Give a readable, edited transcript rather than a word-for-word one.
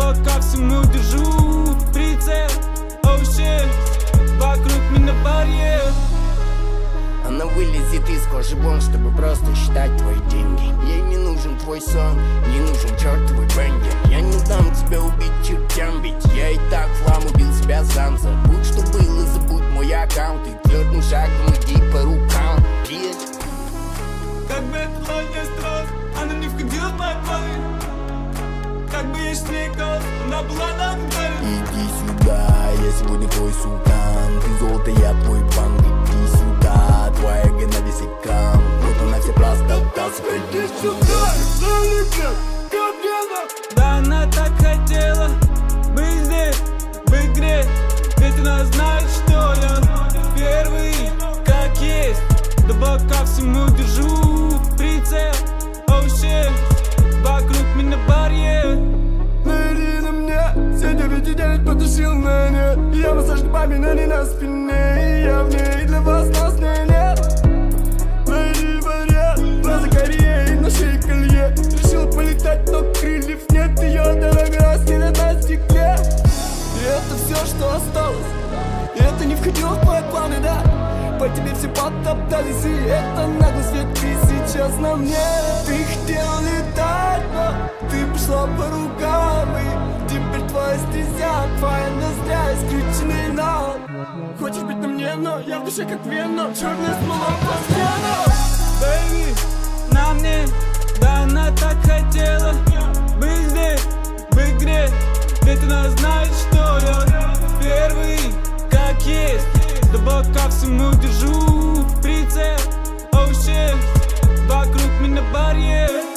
бока всему держу прицел. Oh shit, вокруг меня барьер. Она вылезет из кожи вон, чтобы просто считать твои деньги. Ей не нужен твой сон, не нужен чертовый брендинг. Я не дам тебя убить чертям, ведь я и так в хлам убил себя сам. Забудь, что было, забудь мой аккаунт и твердым шагом иди по рукам, bitch. Как бы это не страх, она не входила в мои планы. Как бы я с ней кол, она была на грани. Иди сюда, я сегодня твой султан. Ты золото, я твой банк. Иди сюда, твоя гена весь экран. Вот она вся простота, иди сюда, да она так хотела быть здесь, в игре. Ведь она знает, что я первый, как есть. До бока всему держу прицел. Oh shit, вокруг меня барьер. Наверни на мне, все 9 потушил на нет. Я массаж губами, но не на спине. И я в ней, для вас нас не нет. Наверни барьер, глаза Кореи, на шее колье. Решил полетать, но крыльев нет. Ее дорога стелет на стекле. И это все, что осталось. И это не входило в мои планы, да. По тебе все потоптались, и это наглость, ведь ты сейчас на мне. Ты хотел летать, но ты пошла по рукам. И теперь твоя стезя, твоя ноздря исключены на. Хочешь быть на мне, но я в душе как веном. Черная смола по стенам. Бэйби, на мне, да она так хотела быть здесь, в игре. Ведь она знает, что я первый, как есть. До бока всему держу прицел. Oh shit, вокруг меня барьер.